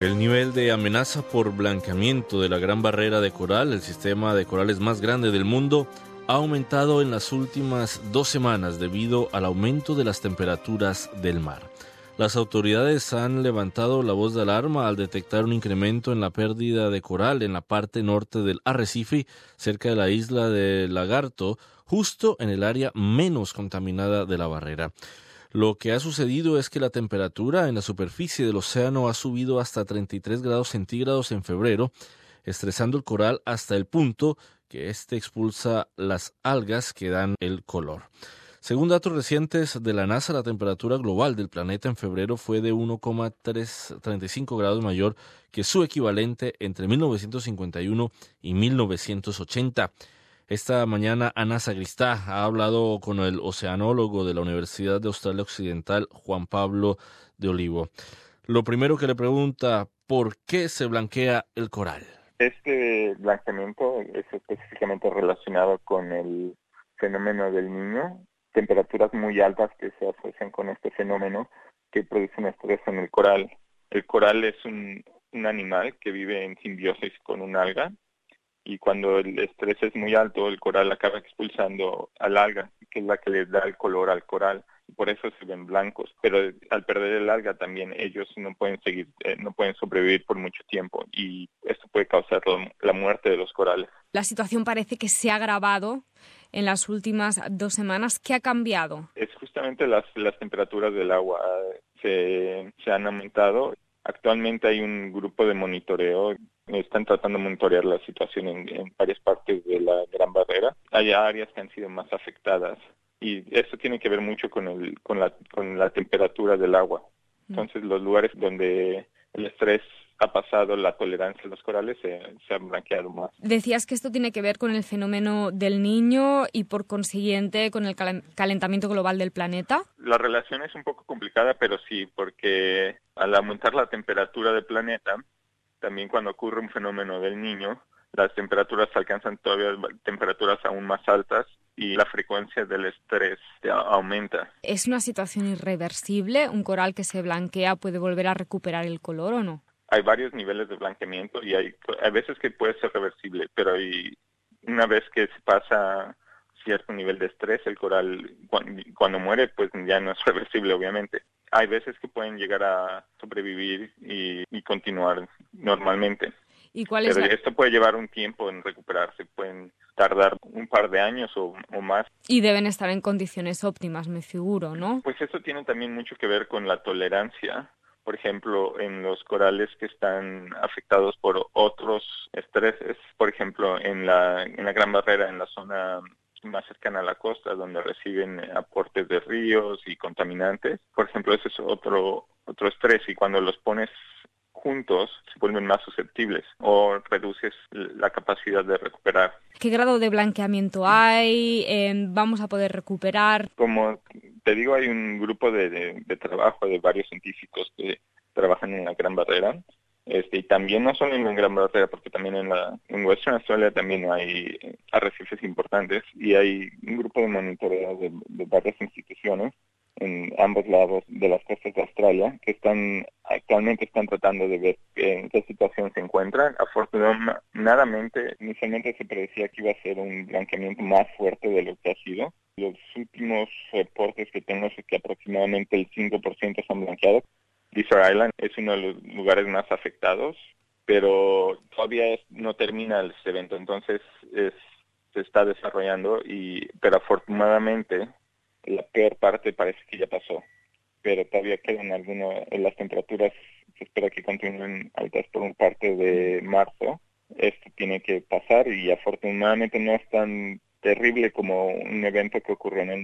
El nivel de amenaza por blanqueamiento de la Gran Barrera de Coral, el sistema de corales más grande del mundo, ha aumentado en las últimas 2 semanas debido al aumento de las temperaturas del mar. Las autoridades han levantado la voz de alarma al detectar un incremento en la pérdida de coral en la parte norte del arrecife, cerca de la isla de Lagarto, justo en el área menos contaminada de la barrera. Lo que ha sucedido es que la temperatura en la superficie del océano ha subido hasta 33 grados centígrados en febrero, estresando el coral hasta el punto que éste expulsa las algas que dan el color. Según datos recientes de la NASA, la temperatura global del planeta en febrero fue de 1,35 grados mayor que su equivalente entre 1951 y 1980. Esta mañana Ana Sagristá ha hablado con el oceanólogo de la Universidad de Australia Occidental, Juan Pablo de Olivo. Lo primero que le pregunta, ¿por qué se blanquea el coral? Este blanqueamiento es específicamente relacionado con el fenómeno del Niño, temperaturas muy altas que se asocian con este fenómeno que producen estrés en el coral. El coral es un animal que vive en simbiosis con un alga, y cuando el estrés es muy alto, el coral acaba expulsando al alga, que es la que le da el color al coral, y por eso se ven blancos. Pero al perder el alga también ellos no pueden sobrevivir por mucho tiempo, y esto puede causar la muerte de los corales. La situación parece que se ha agravado en las últimas 2 semanas. ¿Qué ha cambiado? Es justamente las temperaturas del agua se han aumentado. Actualmente hay un grupo de monitoreo. Están tratando de monitorear la situación en varias partes de la Gran Barrera. Hay áreas que han sido más afectadas y eso tiene que ver mucho con la temperatura del agua. Entonces, los lugares donde el estrés ha pasado, la tolerancia de los corales se han blanqueado más. Decías que esto tiene que ver con el fenómeno del Niño y por consiguiente con el calentamiento global del planeta. La relación es un poco complicada, pero sí, porque al aumentar la temperatura del planeta, también cuando ocurre un fenómeno del Niño, las temperaturas alcanzan todavía temperaturas aún más altas y la frecuencia del estrés aumenta. ¿Es una situación irreversible? ¿Un coral que se blanquea puede volver a recuperar el color o no? Hay varios niveles de blanqueamiento y hay veces que puede ser reversible, pero una vez que se pasa cierto nivel de estrés, el coral cuando muere pues ya no es reversible, obviamente. Hay veces que pueden llegar a sobrevivir y continuar normalmente. ¿Y cuál es Esto puede llevar un tiempo en recuperarse, pueden tardar un par de años o más. Y deben estar en condiciones óptimas, me figuro, ¿no? Pues eso tiene también mucho que ver con la tolerancia. Por ejemplo, en los corales que están afectados por otros estreses, por ejemplo, en la Gran Barrera, en la zona más cercana a la costa, donde reciben aportes de ríos y contaminantes. Por ejemplo, ese es otro estrés, y cuando los pones juntos se vuelven más susceptibles o reduces la capacidad de recuperar. ¿Qué grado de blanqueamiento hay? ¿Vamos a poder recuperar? Como te digo, hay un grupo de trabajo de varios científicos que trabajan en la Gran Barrera, y también no solo en la Gran Barrera, porque también en Western Australia también hay arrecifes importantes, y hay un grupo de monitoreo de varias instituciones en ambos lados de las costas de Australia, que actualmente están tratando de ver en qué situación se encuentran. Afortunadamente, inicialmente se predecía que iba a ser un blanqueamiento más fuerte de lo que ha sido. Los últimos reportes que tengo es que aproximadamente el 5% se han blanqueado. Lizard Island es uno de los lugares más afectados, pero todavía no termina este evento, entonces se está desarrollando, pero afortunadamente la peor parte parece que ya pasó, pero todavía quedan las temperaturas, se espera que continúen altas por un parte de marzo. Esto tiene que pasar y afortunadamente no es tan terrible como un evento que ocurrió en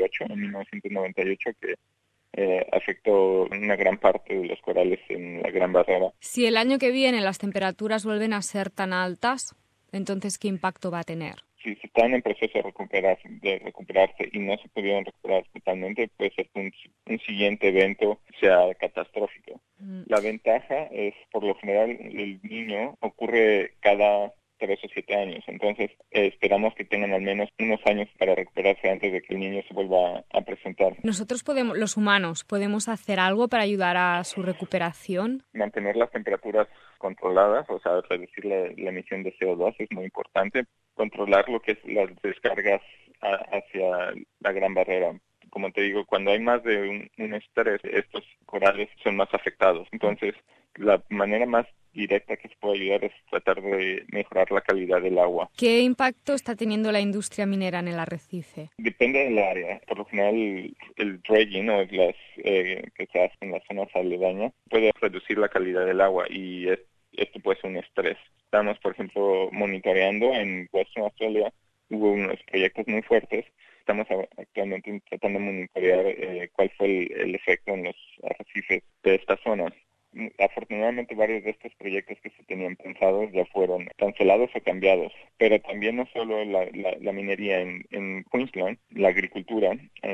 1998, que afectó una gran parte de los corales en la Gran Barrera. Si el año que viene las temperaturas vuelven a ser tan altas, entonces ¿qué impacto va a tener? Si están en proceso de recuperarse y no se pudieron recuperar totalmente, puede ser que un siguiente evento sea catastrófico. La ventaja es, por lo general, el Niño ocurre cada 3 o 7 años. Entonces, esperamos que tengan al menos unos años para recuperarse antes de que el niño se vuelva a presentar. ¿Nosotros los humanos, podemos hacer algo para ayudar a su recuperación? Mantener las temperaturas controladas, o sea, reducir la emisión de CO2 es muy importante. Controlar lo que es las descargas hacia la Gran Barrera. Como te digo, cuando hay más de un estrés, estos corales son más afectados. Entonces, la manera más directa que se puede ayudar es tratar de mejorar la calidad del agua. ¿Qué impacto está teniendo la industria minera en el arrecife? Depende del área. Por lo general, el dredging o las que se hace en las zonas aledañas puede reducir la calidad del agua y esto puede ser un estrés. Estamos, por ejemplo, monitoreando en Western Australia. Hubo unos proyectos muy fuertes. Estamos actualmente tratando de monitorear cuál fue el efecto en los arrecifes de esta zona. Afortunadamente varios de estos proyectos que se tenían pensados ya fueron cancelados o cambiados, pero también no solo la minería en Queensland, la agricultura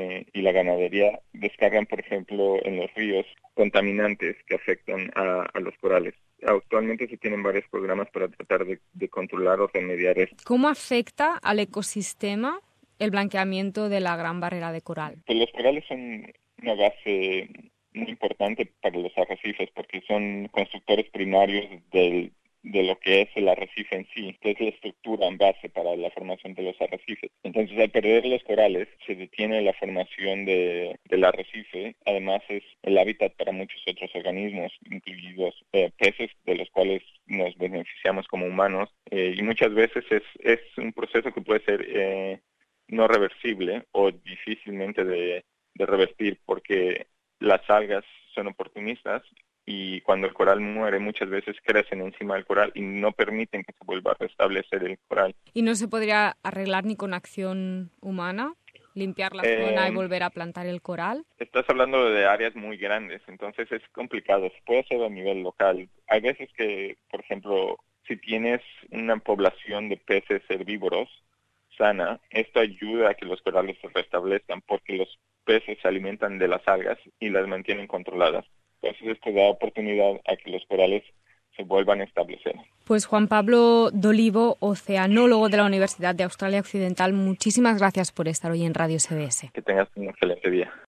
y la ganadería descargan, por ejemplo, en los ríos contaminantes que afectan a los corales. Actualmente se tienen varios programas para tratar de controlar o remediar esto. ¿Cómo afecta al ecosistema el blanqueamiento de la Gran Barrera de Coral? Pues los corales son una base muy importante para los arrecifes porque son constructores primarios de lo que es el arrecife en sí, que es la estructura en base para la formación de los arrecifes. Entonces, al perder los corales, se detiene la formación del arrecife. Además, es el hábitat para muchos otros organismos, incluidos peces, de los cuales nos beneficiamos como humanos. Y muchas veces es un proceso que puede ser no reversible o difícilmente de revertir porque las algas son oportunistas y cuando el coral muere muchas veces crecen encima del coral y no permiten que se vuelva a restablecer el coral. ¿Y no se podría arreglar ni con acción humana? ¿Limpiar la zona y volver a plantar el coral? Estás hablando de áreas muy grandes, entonces es complicado. Se puede hacer a nivel local. Hay veces que, por ejemplo, si tienes una población de peces herbívoros sana, esto ayuda a que los corales se restablezcan porque los peces se alimentan de las algas y las mantienen controladas. Entonces esto da oportunidad a que los corales se vuelvan a establecer. Pues Juan Pablo Dolivo, oceanólogo de la Universidad de Australia Occidental, muchísimas gracias por estar hoy en Radio SBS. Que tengas un excelente día.